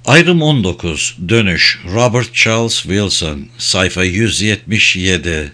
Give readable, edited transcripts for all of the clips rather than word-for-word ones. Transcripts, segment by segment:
Ayrım 19. Dönüş. Robert Charles Wilson. Sayfa 177.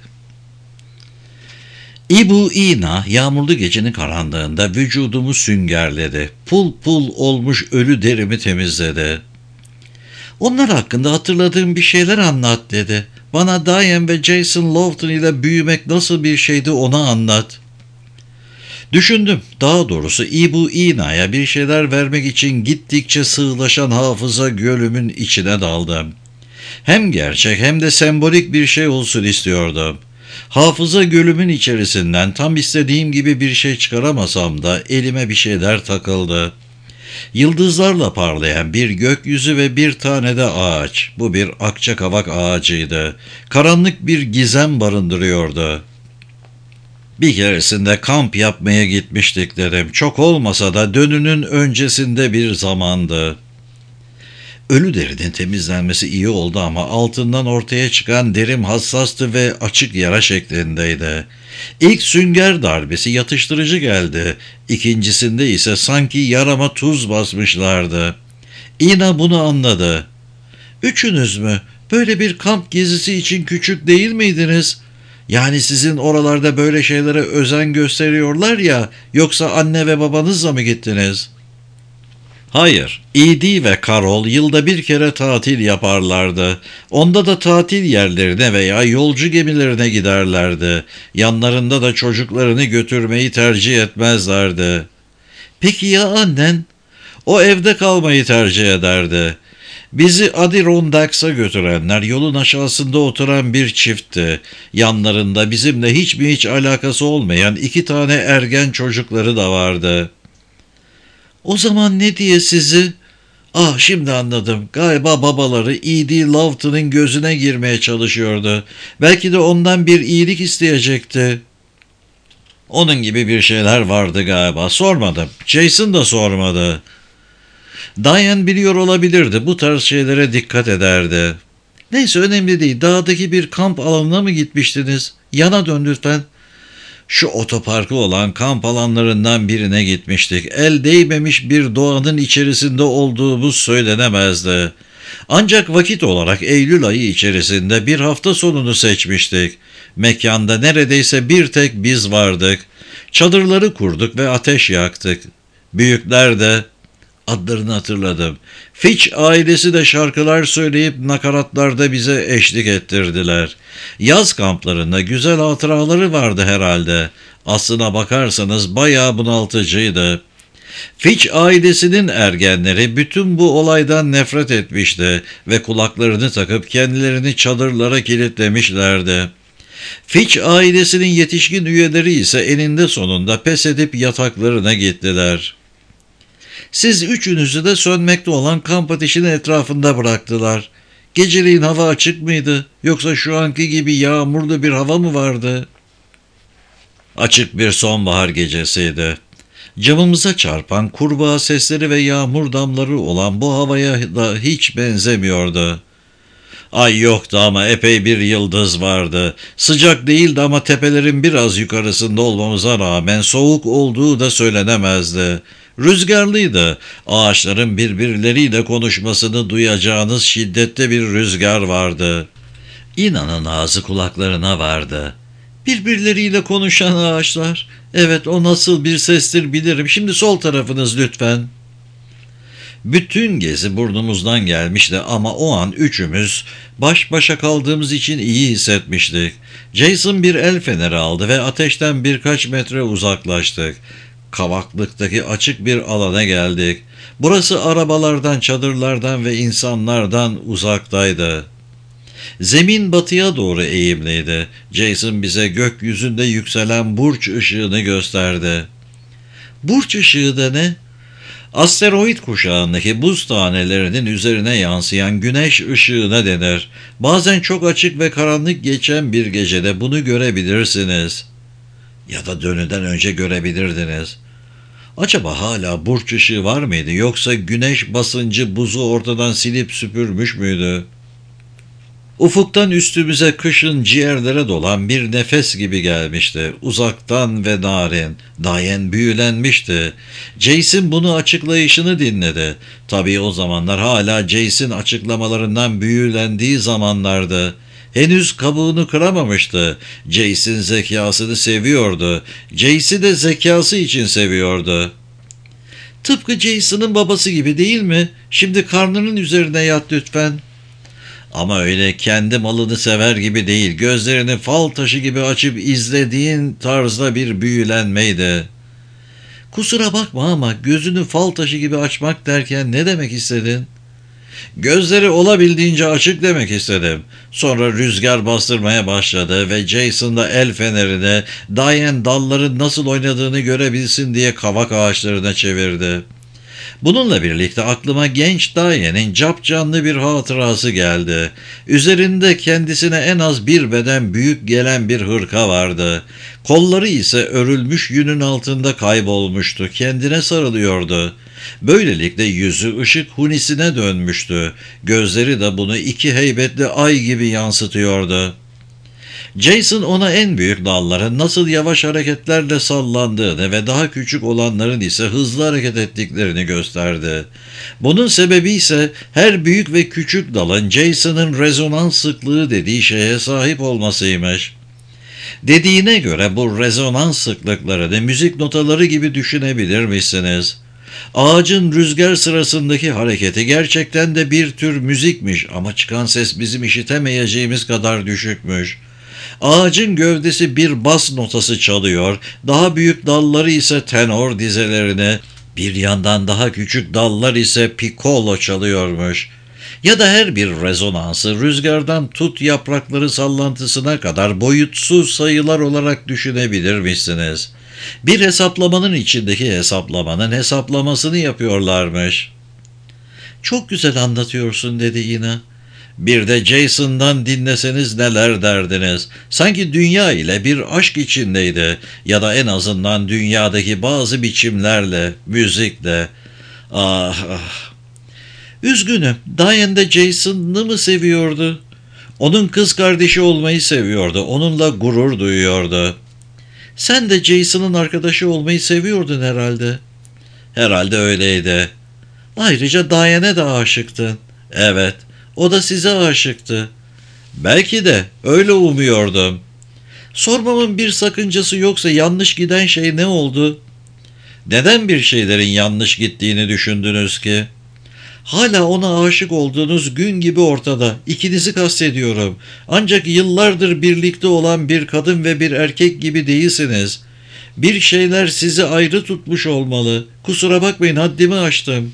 İbu İna yağmurlu gecenin karanlığında vücudumu süngerledi. Pul pul olmuş ölü derimi temizledi. Onlar hakkında hatırladığım bir şeyler anlat dedi. Bana Diane ve Jason Lawton ile büyümek nasıl bir şeydi onu anlat. Düşündüm. Daha doğrusu İbu İna'ya bir şeyler vermek için gittikçe sığlaşan hafıza gölümün içine daldım. Hem gerçek hem de sembolik bir şey olsun istiyordum. Hafıza gölümün içerisinden tam istediğim gibi bir şey çıkaramasam da elime bir şeyler takıldı. Yıldızlarla parlayan bir gökyüzü ve bir tane de ağaç. Bu bir akçakavak ağacıydı. Karanlık bir gizem barındırıyordu. Bir keresinde kamp yapmaya gitmiştik dedim. Çok olmasa da dönünün öncesinde bir zamandı. Ölü derinin temizlenmesi iyi oldu ama altından ortaya çıkan derim hassastı ve açık yara şeklindeydi. İlk sünger darbesi yatıştırıcı geldi. İkincisinde ise sanki yarama tuz basmışlardı. İna bunu anladı. "Üçünüz mü? Böyle bir kamp gezisi için küçük değil miydiniz? Yani sizin oralarda böyle şeylere özen gösteriyorlar ya, yoksa anne ve babanızla mı gittiniz?" Hayır, Edie ve Carol yılda bir kere tatil yaparlardı. Onda da tatil yerlerine veya yolcu gemilerine giderlerdi. Yanlarında da çocuklarını götürmeyi tercih etmezlerdi. Peki ya annen? O evde kalmayı tercih ederdi. Bizi Adirondacks'a götürenler yolun aşağısında oturan bir çiftti. Yanlarında bizimle hiç alakası olmayan 2 tane ergen çocukları da vardı. O zaman ne diye sizi... Ah, şimdi anladım. Galiba babaları E.D. Lawton'ın gözüne girmeye çalışıyordu. Belki de ondan bir iyilik isteyecekti. Onun gibi bir şeyler vardı galiba. Sormadım. Jason da sormadı. Diane biliyor olabilirdi. Bu tarz şeylere dikkat ederdi. Neyse, önemli değil. Dağdaki bir kamp alanına mı gitmiştiniz? Yana dön lütfen. Şu otoparkı olan kamp alanlarından birine gitmiştik. El değmemiş bir doğanın içerisinde olduğumuz söylenemezdi. Ancak vakit olarak Eylül ayı içerisinde bir hafta sonunu seçmiştik. Mekanda neredeyse bir tek biz vardık. Çadırları kurduk ve ateş yaktık. Büyükler de... Adlarını hatırladım. Fitch ailesi de şarkılar söyleyip nakaratlarda bize eşlik ettirdiler. Yaz kamplarında güzel hatıraları vardı herhalde. Aslına bakarsanız bayağı bunaltıcıydı. Fitch ailesinin ergenleri bütün bu olaydan nefret etmişti ve kulaklarını takıp kendilerini çadırlara kilitlemişlerdi. Fitch ailesinin yetişkin üyeleri ise eninde sonunda pes edip yataklarına gittiler. Siz üçünüzü de sönmekte olan kamp ateşinin etrafında bıraktılar. Geceliğin hava açık mıydı? Yoksa şu anki gibi yağmurlu bir hava mı vardı? Açık bir sonbahar gecesiydi. Camımıza çarpan kurbağa sesleri ve yağmur damları olan bu havaya da hiç benzemiyordu. Ay yoktu ama epey bir yıldız vardı. Sıcak değildi ama tepelerin biraz yukarısında olmamıza rağmen soğuk olduğu da söylenemezdi. Rüzgarlıydı. Ağaçların birbirleriyle konuşmasını duyacağınız şiddetli bir rüzgar vardı. İnanın ağzı kulaklarına vardı. Birbirleriyle konuşan ağaçlar. Evet, o nasıl bir sestir bilirim. Şimdi sol tarafınız lütfen. Bütün gezi burnumuzdan gelmişti ama o an üçümüz baş başa kaldığımız için iyi hissetmiştik. Jason bir el feneri aldı ve ateşten birkaç metre uzaklaştık. Kavaklıktaki açık bir alana geldik. Burası arabalardan, çadırlardan ve insanlardan uzaktaydı. Zemin batıya doğru eğimliydi. Jason bize gökyüzünde yükselen burç ışığını gösterdi. Burç ışığı da ne? Asteroid kuşağındaki buz tanelerinin üzerine yansıyan güneş ışığına denir. Bazen çok açık ve karanlık geçen bir gecede bunu görebilirsiniz. Ya da dönüden önce görebilirdiniz. Acaba hala burç ışığı var mıydı, yoksa güneş basıncı buzu ortadan silip süpürmüş müydü? Ufuktan üstümüze kışın ciğerlere dolan bir nefes gibi gelmişti. Uzaktan ve narin. Diane büyülenmişti. Jace'in bunu açıklayışını dinledi. Tabii o zamanlar hala Jace'in açıklamalarından büyülendiği zamanlardı. Henüz kabuğunu kıramamıştı. Jace'in zekasını seviyordu. Jace'i de zekası için seviyordu. Tıpkı Jason'ın babası gibi değil mi? Şimdi karnının üzerine yat lütfen. Ama öyle kendi malını sever gibi değil, gözlerini fal taşı gibi açıp izlediğin tarzda bir büyülenmeydi. Kusura bakma ama gözünü fal taşı gibi açmak derken ne demek istedin? Gözleri olabildiğince açık demek istedim. Sonra rüzgar bastırmaya başladı ve Jason da el fenerini Diane dalların nasıl oynadığını görebilsin diye kavak ağaçlarına çevirdi. Bununla birlikte aklıma genç Diane'in capcanlı bir hatırası geldi. Üzerinde kendisine en az bir beden büyük gelen bir hırka vardı. Kolları ise örülmüş yünün altında kaybolmuştu, kendine sarılıyordu. Böylelikle yüzü ışık hunisine dönmüştü. Gözleri de bunu iki heybetli ay gibi yansıtıyordu. Jason ona en büyük dalların nasıl yavaş hareketlerle sallandığını ve daha küçük olanların ise hızlı hareket ettiklerini gösterdi. Bunun sebebi ise her büyük ve küçük dalın Jason'ın rezonans sıklığı dediği şeye sahip olmasıymış. Dediğine göre bu rezonans sıklıklarını müzik notaları gibi düşünebilir misiniz? Ağacın rüzgar sırasındaki hareketi gerçekten de bir tür müzikmiş ama çıkan ses bizim işitemeyeceğimiz kadar düşükmüş. Ağacın gövdesi bir bas notası çalıyor, daha büyük dalları ise tenor dizelerine, bir yandan daha küçük dallar ise piccolo çalıyormuş. Ya da her bir rezonansı rüzgardan tut yaprakları sallantısına kadar boyutsuz sayılar olarak düşünebilir misiniz? Bir hesaplamanın içindeki hesaplamanın hesaplamasını yapıyorlarmış. Çok güzel anlatıyorsun dedi yine. Bir de Jason'dan dinleseniz neler derdiniz. Sanki dünya ile bir aşk içindeydi ya da en azından dünyadaki bazı biçimlerle, müzikle. Ah ah. Üzgünüm, Diane de Jason'ı mı seviyordu? Onun kız kardeşi olmayı seviyordu, onunla gurur duyuyordu. Sen de Jason'ın arkadaşı olmayı seviyordun herhalde. Herhalde öyleydi. Ayrıca Diane'e de aşıktın. Evet, o da size aşıktı. Belki de öyle umuyordum. Sormamın bir sakıncası yoksa yanlış giden şey ne oldu? Neden bir şeylerin yanlış gittiğini düşündünüz ki? Hala ona aşık olduğunuz gün gibi ortada. İkinizi kastediyorum. Ancak yıllardır birlikte olan bir kadın ve bir erkek gibi değilsiniz. Bir şeyler sizi ayrı tutmuş olmalı. Kusura bakmayın, haddimi aştım.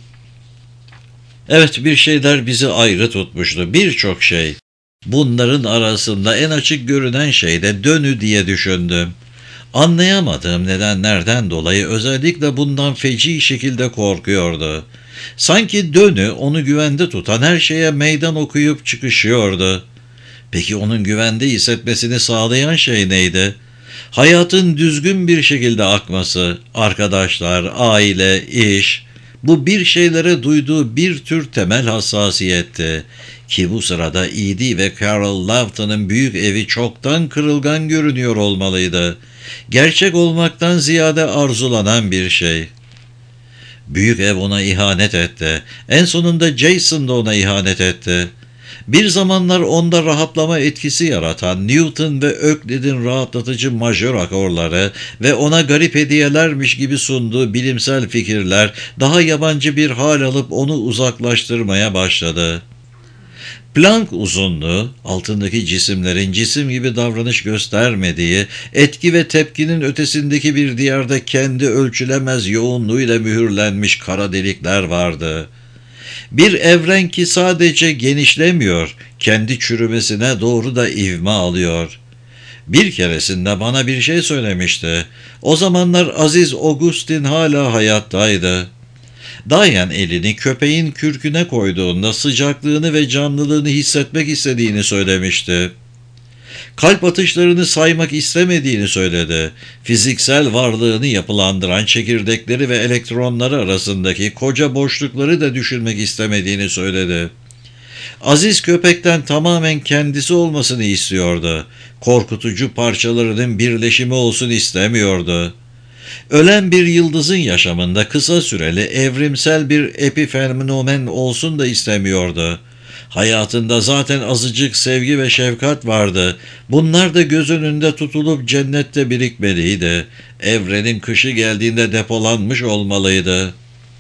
Evet, bir şeyler bizi ayrı tutmuştu. Birçok şey. Bunların arasında en açık görünen şey de Dönü diye düşündüm. Anlayamadığım nedenlerden dolayı özellikle bundan feci şekilde korkuyordu. Sanki Dönü onu güvende tutan her şeye meydan okuyup çıkışıyordu. Peki onun güvende hissetmesini sağlayan şey neydi? Hayatın düzgün bir şekilde akması, arkadaşlar, aile, iş, bu bir şeylere duyduğu bir tür temel hassasiyetti. Ki bu sırada Edie ve Carol Lawton'ın büyük evi çoktan kırılgan görünüyor olmalıydı. Gerçek olmaktan ziyade arzulanan bir şey. Büyük ev ona ihanet etti. En sonunda Jason da ona ihanet etti. Bir zamanlar onda rahatlama etkisi yaratan Newton ve Euclid'in rahatlatıcı majör akorları ve ona garip hediyelermiş gibi sunduğu bilimsel fikirler daha yabancı bir hal alıp onu uzaklaştırmaya başladı. Planck uzunluğu, altındaki cisimlerin cisim gibi davranış göstermediği, etki ve tepkinin ötesindeki bir diyarda kendi ölçülemez yoğunluğuyla mühürlenmiş kara delikler vardı. Bir evren ki sadece genişlemiyor, kendi çürümesine doğru da ivme alıyor. Bir keresinde bana bir şey söylemişti. O zamanlar Aziz Augustin hala hayattaydı. Diane elini köpeğin kürküne koyduğunda sıcaklığını ve canlılığını hissetmek istediğini söylemişti. Kalp atışlarını saymak istemediğini söyledi. Fiziksel varlığını yapılandıran çekirdekleri ve elektronları arasındaki koca boşlukları da düşünmek istemediğini söyledi. Aziz köpekten tamamen kendisi olmasını istiyordu. Korkutucu parçalarının birleşimi olsun istemiyordu. Ölen bir yıldızın yaşamında kısa süreli evrimsel bir epifenomen olsun da istemiyordu. Hayatında zaten azıcık sevgi ve şefkat vardı. Bunlar da göz önünde tutulup cennette birikmeliydi. Evrenin kışı geldiğinde depolanmış olmalıydı.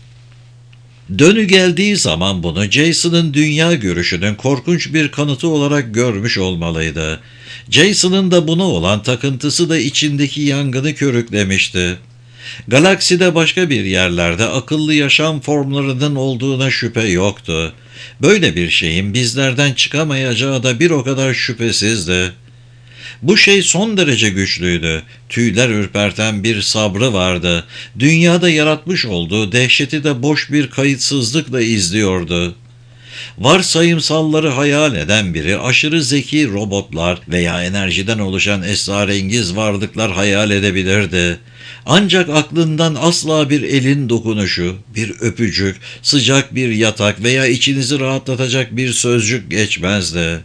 Dönü geldiği zaman bunu Jason'ın dünya görüşünün korkunç bir kanıtı olarak görmüş olmalıydı. Jason'ın da buna olan takıntısı da içindeki yangını körüklemişti. Galakside başka bir yerlerde akıllı yaşam formlarının olduğuna şüphe yoktu. Böyle bir şeyin bizlerden çıkamayacağı da bir o kadar şüphesizdi. Bu şey son derece güçlüydü. Tüyler ürperten bir sabrı vardı. Dünyada yaratmış olduğu dehşeti de boş bir kayıtsızlıkla izliyordu. Varsayımsalları hayal eden biri aşırı zeki robotlar veya enerjiden oluşan esrarengiz varlıklar hayal edebilirdi. Ancak aklından asla bir elin dokunuşu, bir öpücük, sıcak bir yatak veya içinizi rahatlatacak bir sözcük geçmezdi.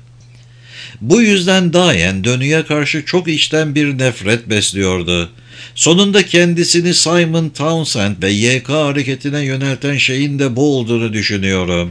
Bu yüzden Dayen dönüye karşı çok içten bir nefret besliyordu. Sonunda kendisini Simon Townsend ve YK hareketine yönelten şeyin de bu olduğunu düşünüyorum.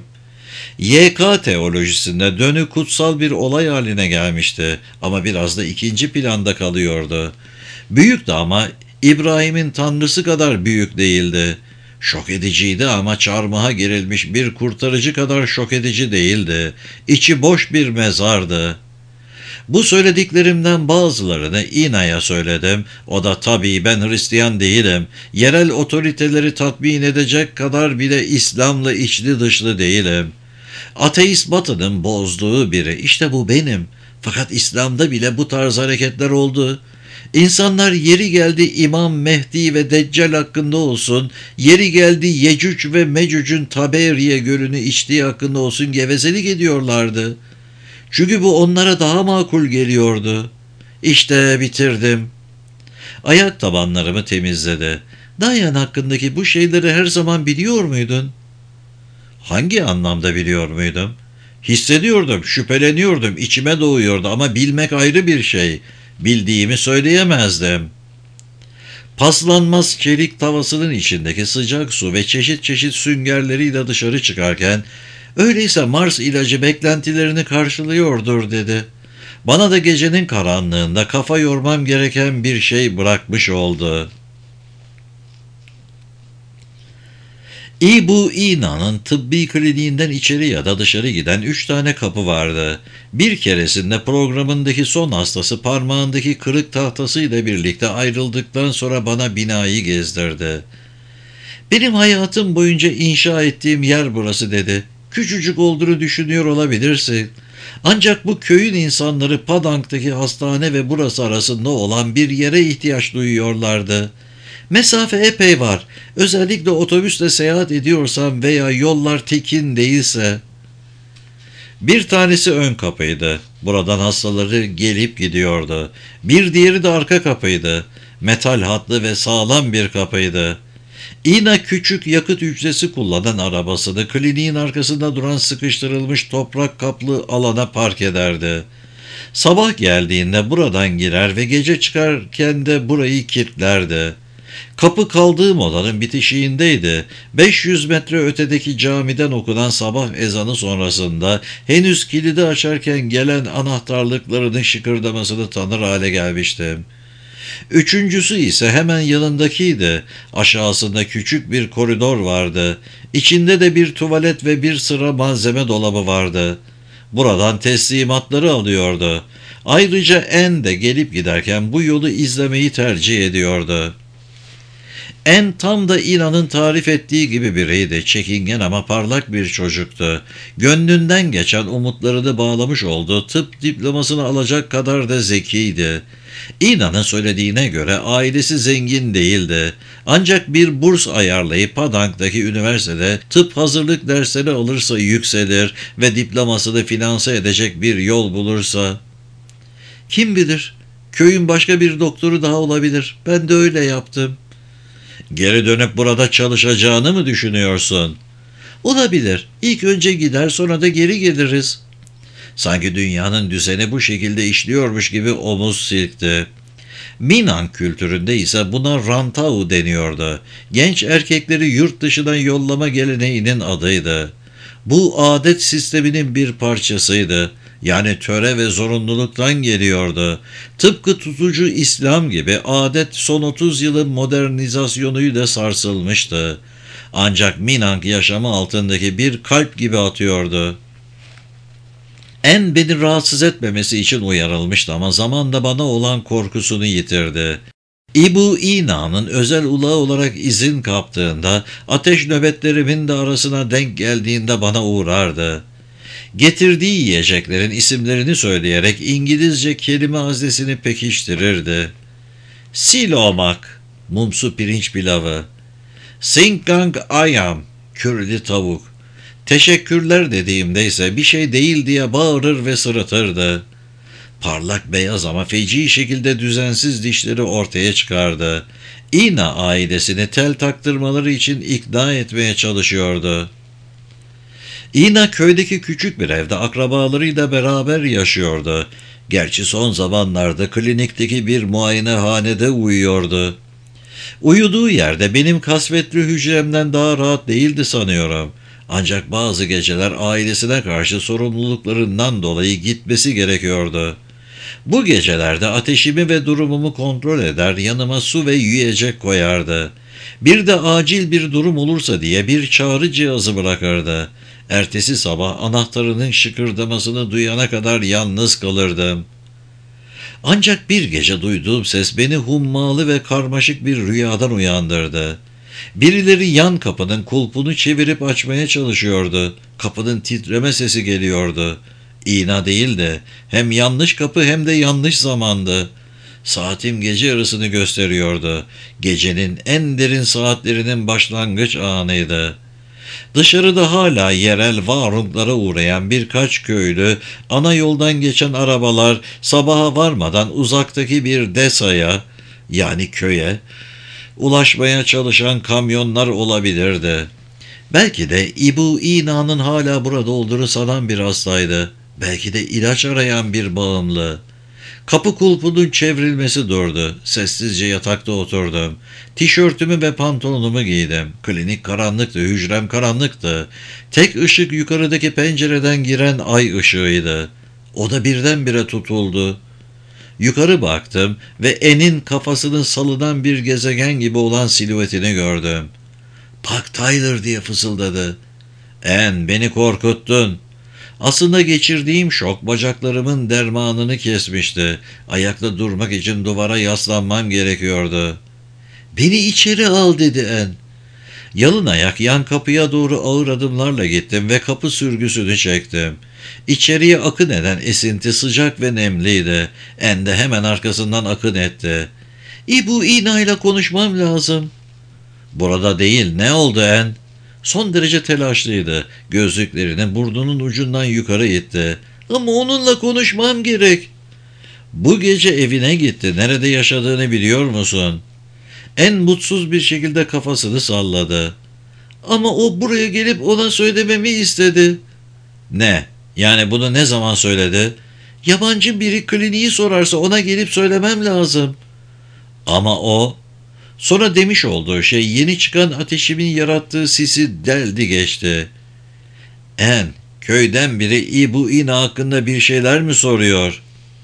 YK teolojisinde dönü kutsal bir olay haline gelmişti ama biraz da ikinci planda kalıyordu. Büyüktü ama İbrahim'in tanrısı kadar büyük değildi. Şok ediciydi ama çarmıha gerilmiş bir kurtarıcı kadar şok edici değildi. İçi boş bir mezardı. Bu söylediklerimden bazılarını İna'ya söyledim. O da tabii ben Hristiyan değilim. Yerel otoriteleri tatmin edecek kadar bile İslam'la içli dışlı değilim. Ateist Batı'nın bozduğu biri. İşte bu benim. Fakat İslam'da bile bu tarz hareketler oldu. İnsanlar yeri geldi İmam Mehdi ve Deccal hakkında olsun, yeri geldi Yecüc ve Mecüc'ün Taberiye gölünü içtiği hakkında olsun gevezelik ediyorlardı. Çünkü bu onlara daha makul geliyordu. İşte bitirdim. Ayak tabanlarımı temizledi. Dayan hakkındaki bu şeyleri her zaman biliyor muydun? Hangi anlamda biliyor muydum? Hissediyordum, şüpheleniyordum, içime doğuyordu ama bilmek ayrı bir şey. Bildiğimi söyleyemezdim. Paslanmaz çelik tavasının içindeki sıcak su ve çeşit çeşit süngerleriyle dışarı çıkarken, öyleyse Mars ilacı beklentilerini karşılıyordur dedi. Bana da gecenin karanlığında kafa yormam gereken bir şey bırakmış oldu. İbu İna'nın tıbbi kliniğinden içeri ya da dışarı giden 3 tane kapı vardı. Bir keresinde programındaki son hastası parmağındaki kırık tahtasıyla birlikte ayrıldıktan sonra bana binayı gezdirdi. Benim hayatım boyunca inşa ettiğim yer burası dedi. Küçücük olduğunu düşünüyor olabilirsin. Ancak bu köyün insanları Padang'daki hastane ve burası arasında olan bir yere ihtiyaç duyuyorlardı. Mesafe epey var. Özellikle otobüsle seyahat ediyorsam veya yollar tekin değilse. Bir tanesi ön kapıydı. Buradan hastaları gelip gidiyordu. Bir diğeri de arka kapıydı. Metal hatlı ve sağlam bir kapıydı. İna küçük yakıt hücresi kullanan arabasını kliniğin arkasında duran sıkıştırılmış toprak kaplı alana park ederdi. Sabah geldiğinde buradan girer ve gece çıkarken de burayı kilitlerdi. Kapı kaldığım odanın bitişiğindeydi. 500 metre ötedeki camiden okunan sabah ezanı sonrasında henüz kilidi açarken gelen anahtarlıklarının şıkırdamasını tanır hale gelmiştim. Üçüncüsü ise hemen yanındakiydi. Aşağısında küçük bir koridor vardı. İçinde de bir tuvalet ve bir sıra malzeme dolabı vardı. Buradan teslimatları alıyordu. Ayrıca En de gelip giderken bu yolu izlemeyi tercih ediyordu. En tam da İna'nın tarif ettiği gibi biriydi. Çekingen ama parlak bir çocuktu. Gönlünden geçen umutlarını bağlamış olduğu tıp diplomasını alacak kadar da zekiydi. İna'nın söylediğine göre ailesi zengin değildi. Ancak bir burs ayarlayıp Padang'daki üniversitede tıp hazırlık dersleri alırsa yükselir ve diplomasını finanse edecek bir yol bulursa. Kim bilir? Köyün başka bir doktoru daha olabilir. Ben de öyle yaptım. Geri dönüp burada çalışacağını mı düşünüyorsun? Olabilir. İlk önce gider sonra da geri geliriz. Sanki dünyanın düzeni bu şekilde işliyormuş gibi omuz silkti. Minan kültüründe ise buna rantau deniyordu. Genç erkekleri yurt dışına yollama geleneğinin adıydı. Bu adet sisteminin bir parçasıydı. Yani töre ve zorunluluktan geliyordu. Tıpkı tutucu İslam gibi adet son 30 yılın modernizasyonuyla sarsılmıştı. Ancak Minang yaşamı altındaki bir kalp gibi atıyordu. En beni rahatsız etmemesi için uyarılmıştı ama zamanla bana olan korkusunu yitirdi. İbu İna'nın özel ulağı olarak izin kaptığında, ateş nöbetlerimin de arasına denk geldiğinde bana uğrardı. Getirdiği yiyeceklerin isimlerini söyleyerek İngilizce kelime haznesini pekiştirirdi. Silomak, mumsu pirinç pilavı. Singgang ayam, kürlü tavuk. Teşekkürler dediğimde ise bir şey değil diye bağırır ve sırıtırdı. Parlak beyaz ama feci şekilde düzensiz dişleri ortaya çıkardı. İna ailesini tel taktırmaları için ikna etmeye çalışıyordu. İna köydeki küçük bir evde akrabalarıyla beraber yaşıyordu. Gerçi son zamanlarda klinikteki bir muayenehanede uyuyordu. Uyuduğu yerde benim kasvetli hücremden daha rahat değildi sanıyorum. Ancak bazı geceler ailesine karşı sorumluluklarından dolayı gitmesi gerekiyordu. Bu gecelerde ateşimi ve durumumu kontrol eder, yanıma su ve yiyecek koyardı. Bir de acil bir durum olursa diye bir çağrı cihazı bırakırdı. Ertesi sabah anahtarının şıkırdamasını duyana kadar yalnız kalırdım. Ancak bir gece duyduğum ses beni hummalı ve karmaşık bir rüyadan uyandırdı. Birileri yan kapının kulpunu çevirip açmaya çalışıyordu. Kapının titreme sesi geliyordu. İğna değildi. Hem yanlış kapı hem de yanlış zamandı. Saatim gece yarısını gösteriyordu. Gecenin en derin saatlerinin başlangıç anıydı. Dışarıda hala yerel varunglara uğrayan birkaç köylü, ana yoldan geçen arabalar, sabaha varmadan uzaktaki bir desaya, yani köye, ulaşmaya çalışan kamyonlar olabilirdi. Belki de İbu İna'nın hala burada olduğunu sanan bir hastaydı. Belki de ilaç arayan bir bağımlı. Kapı kulpunun çevrilmesi durdu. Sessizce yatakta oturdum. Tişörtümü ve pantolonumu giydim. Klinik karanlıktı, hücrem karanlıktı. Tek ışık yukarıdaki pencereden giren ay ışığıydı. O da birdenbire tutuldu. Yukarı baktım ve En'in kafasının salınan bir gezegen gibi olan silüetini gördüm. "Bak Tyler," diye fısıldadı. "En, beni korkuttun." Aslında geçirdiğim şok bacaklarımın dermanını kesmişti. Ayakta durmak için duvara yaslanmam gerekiyordu. "Beni içeri al," dedi En. Yalın ayak yan kapıya doğru ağır adımlarla gittim ve kapı sürgüsünü çektim. İçeriye akın eden esinti sıcak ve nemliydi. En de hemen arkasından akın etti. "İbu İna ile konuşmam lazım." "Burada değil, ne oldu En?" Son derece telaşlıydı. Gözlüklerini burnunun ucundan yukarı itti. "Ama onunla konuşmam gerek." "Bu gece evine gitti. Nerede yaşadığını biliyor musun?" En mutsuz bir şekilde kafasını salladı. "Ama o buraya gelip ona söylememi istedi." "Ne? Yani bunu ne zaman söyledi?" "Yabancı biri kliniği sorarsa ona gelip söylemem lazım." "Ama o..." Sonra demiş olduğu şey yeni çıkan ateşimin yarattığı sisi deldi geçti. "En, köyden biri İbu İna hakkında bir şeyler mi soruyor?"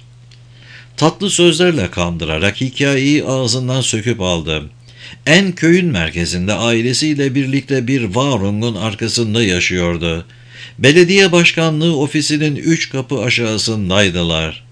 Tatlı sözlerle kandırarak hikayeyi ağzından söküp aldım. En köyün merkezinde ailesiyle birlikte bir varungun arkasında yaşıyordu. Belediye başkanlığı ofisinin 3 kapı aşağısındaydılar.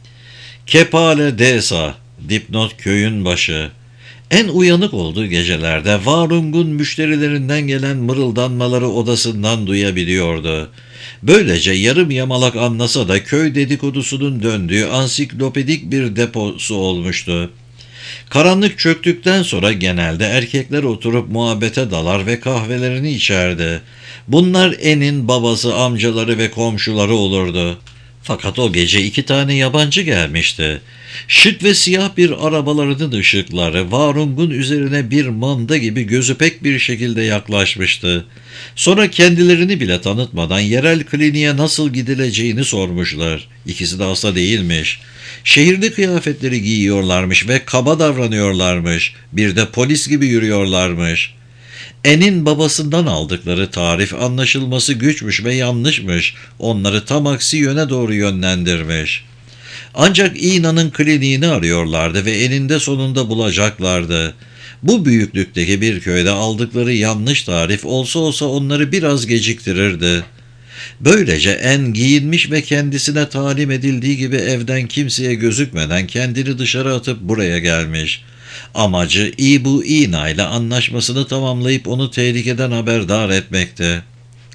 Kepale Desa, dipnot köyün başı. En uyanık olduğu gecelerde Varung'un müşterilerinden gelen mırıldanmaları odasından duyabiliyordu. Böylece yarım yamalak anlasa da köy dedikodusunun döndüğü ansiklopedik bir deposu olmuştu. Karanlık çöktükten sonra genelde erkekler oturup muhabbete dalar ve kahvelerini içerdi. Bunlar En'in babası, amcaları ve komşuları olurdu. Fakat o gece 2 tane yabancı gelmişti. Şık ve siyah bir arabalarının ışıkları Varung'un üzerine bir manda gibi gözü pek bir şekilde yaklaşmıştı. Sonra kendilerini bile tanıtmadan yerel kliniğe nasıl gidileceğini sormuşlar. İkisi de hasta değilmiş. Şehirde kıyafetleri giyiyorlarmış ve kaba davranıyorlarmış. Bir de polis gibi yürüyorlarmış. En'in babasından aldıkları tarif anlaşılması güçmüş ve yanlışmış. Onları tam aksi yöne doğru yönlendirmiş. Ancak İna'nın kliniğini arıyorlardı ve eninde sonunda bulacaklardı. Bu büyüklükteki bir köyde aldıkları yanlış tarif olsa olsa onları biraz geciktirirdi. Böylece En giyinmiş ve kendisine talim edildiği gibi evden kimseye gözükmeden kendini dışarı atıp buraya gelmiş. Amacı İbu İna ile anlaşmasını tamamlayıp onu tehlikeden haberdar etmekti.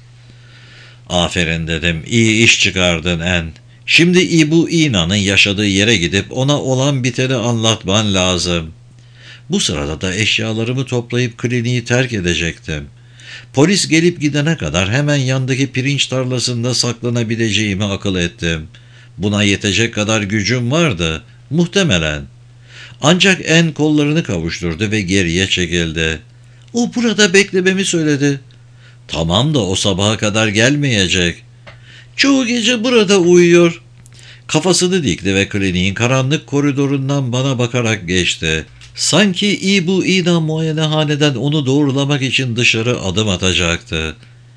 Aferin dedim, iyi iş çıkardın En. Şimdi İbu İna'nın yaşadığı yere gidip ona olan biteni anlatman lazım. Bu sırada da eşyalarımı toplayıp kliniği terk edecektim. Polis gelip gidene kadar hemen yandaki pirinç tarlasında saklanabileceğimi akıl ettim. Buna yetecek kadar gücüm vardı, muhtemelen. Ancak En kollarını kavuşturdu ve geriye çekildi. O burada beklememi söyledi. Tamam da o sabaha kadar gelmeyecek. Çoğu gece burada uyuyor. Kafasını dikti ve kliniğin karanlık koridorundan bana bakarak geçti. Sanki İbu İna muayenehaneden onu doğrulamak için dışarı adım atacaktı.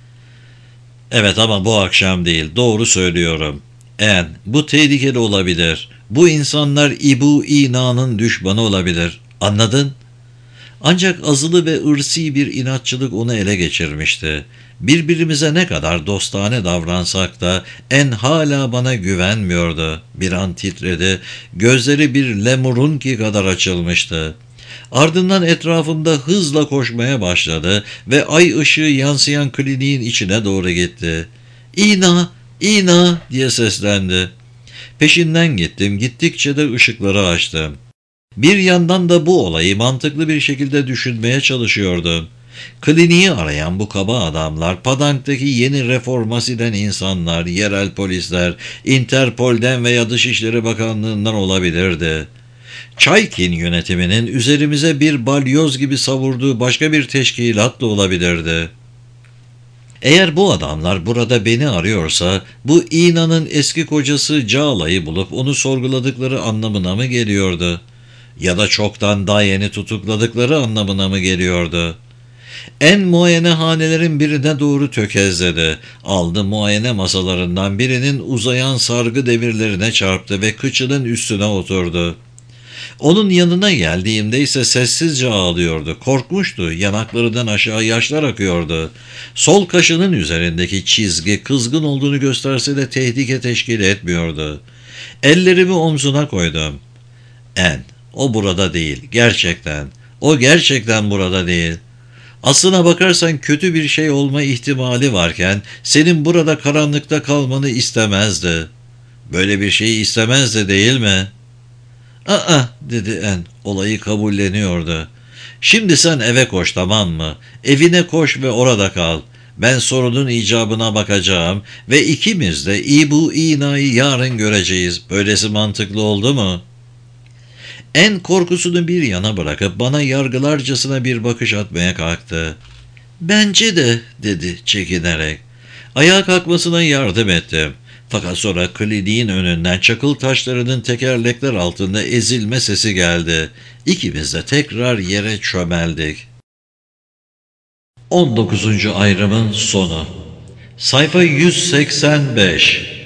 Evet ama bu akşam değil, doğru söylüyorum. En, bu tehlikeli olabilir. Bu insanlar İbu İna'nın düşmanı olabilir. Anladın? Ancak azılı ve ırsi bir inatçılık onu ele geçirmişti. Birbirimize ne kadar dostane davransak da En hala bana güvenmiyordu. Bir an titredi, gözleri bir lemurunki kadar açılmıştı. Ardından etrafımda hızla koşmaya başladı ve ay ışığı yansıyan kliniğin içine doğru gitti. "İna, İna!" diye seslendi. Peşinden gittim, gittikçe de ışıkları açtım. Bir yandan da bu olayı mantıklı bir şekilde düşünmeye çalışıyordum. Kliniği arayan bu kaba adamlar, Padang'daki yeni reformasiden insanlar, yerel polisler, Interpol'den veya Dışişleri Bakanlığı'ndan olabilirdi. Çaykin yönetiminin üzerimize bir balyoz gibi savurduğu başka bir teşkilat da olabilirdi. Eğer bu adamlar burada beni arıyorsa, bu İna'nın eski kocası Cağla'yı bulup onu sorguladıkları anlamına mı geliyordu? Ya da çoktan daha yeni tutukladıkları anlamına mı geliyordu? En muayenehanelerin birine doğru tökezledi. Aldı muayene masalarından birinin uzayan sargı demirlerine çarptı ve kıçının üstüne oturdu. Onun yanına geldiğimde ise sessizce ağlıyordu. Korkmuştu. Yanaklarından aşağı yaşlar akıyordu. Sol kaşının üzerindeki çizgi kızgın olduğunu gösterse de tehlike teşkil etmiyordu. Ellerimi omzuna koydum. En, o burada değil. Gerçekten. O gerçekten burada değil. Aslına bakarsan kötü bir şey olma ihtimali varken senin burada karanlıkta kalmanı istemezdi. Böyle bir şeyi istemezdi değil mi?" "Aa," dedi En, olayı kabulleniyordu. "Şimdi sen eve koş, tamam mı? Evine koş ve orada kal. Ben sorunun icabına bakacağım ve ikimiz de İbu İna'yı yarın göreceğiz. Böylesi mantıklı oldu mu?" En korkusunu bir yana bırakıp bana yargılarcasına bir bakış atmaya kalktı. "Bence de," dedi çekinerek. Ayağa kalkmasına yardım ettim. Fakat sonra kliniğin önünden çakıl taşlarının tekerlekler altında ezilme sesi geldi. İkimiz de tekrar yere çömeldik. 19. ayrımın sonu. Sayfa 185.